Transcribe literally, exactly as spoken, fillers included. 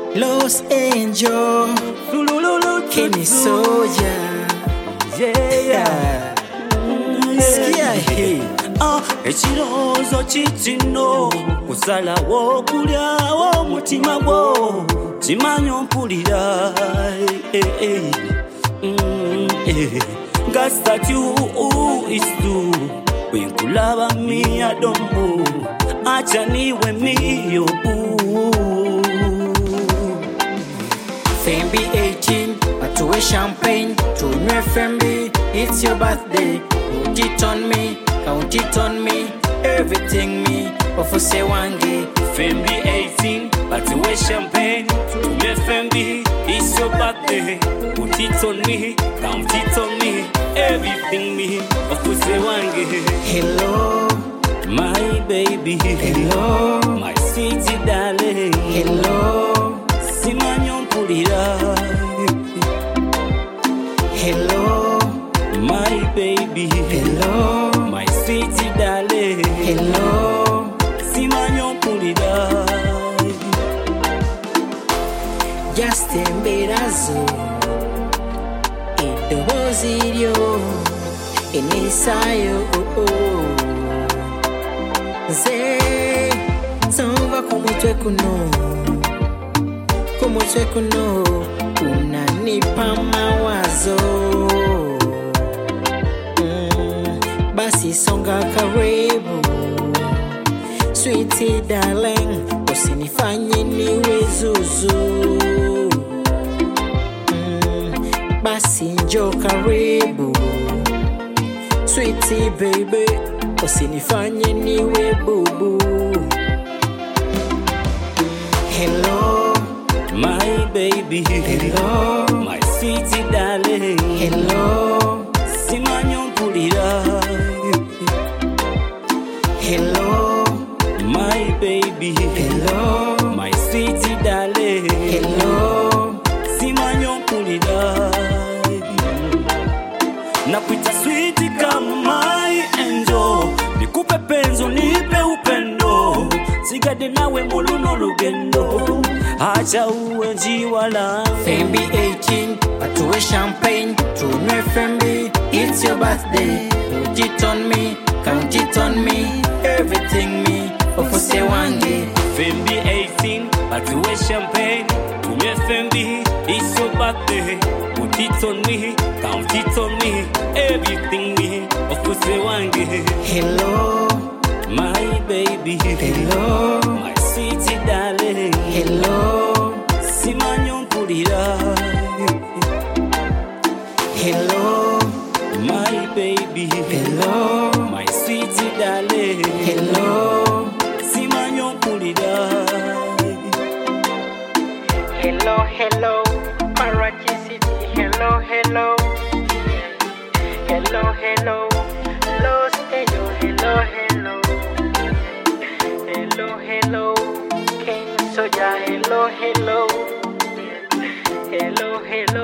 Los Angeles, Kenny Soldier, yeah, sikia hii. Ah, echirozo chichino kusala wo kulya wo mutima wo chimanyo mpulira eh eh mm eh gas that you is do when kulaba mi adombo acha niwe mi yo Fembi eighteen, atuwe champagne, tunywe F M B, it's your birthday, put it on me, count it on me, everything me, ofuse wangi. Fembi eighteen, atuwe champagne, tunywe F M B, it's your birthday, put it on me, count it on me, everything me, ofuse wangi. Hello, my baby, hello, my sweetie darling, hello, simanyo mpulira. Hello, my baby, hello, my sweetie darling, hello, simanyo mpulira. just emberazo, edobozi lyo, enisayo, oh oh. Nze, nsova kumutwe kuno, kumutwe kuno, unanipa mawazo. Mm, basi songa karibu, sweetie darling, usinifanye niwe zuzu. Mm, basi njoo karibu, sweetie baby, usinifanye niwe bubu. Hello, My baby, hello, my sweetie darling, hello, simanyo mpulira. hello, My baby, hello, my sweetie darling, hello, simanyo mpulira. Nakuita sweetie kama my angel, nikupe penzo nipe upendo, sigade nawe muluno lugendo, acha uwe njiwala. Fembi eighteen, atuwe champagne, tunywe F M B, it's your birthday, put it on me, count it on me, everything me, ofuse wangi. Fembi eighteen, atuwe champagne, tunywe F M B, it's your birthday, put it on me, count it on me, everything me, ofuse wangi. Hello, My baby, hello, my sweetie darling, hello, simanyo mpulira. hello, My baby, hello, my sweetie darling, hello, simanyo mpulira. hello, hello, Marachi City, hello, hello, hello, hello, Los Angeles, hello, hello, hello, hello, King Soja, hello, hello, hello, hello.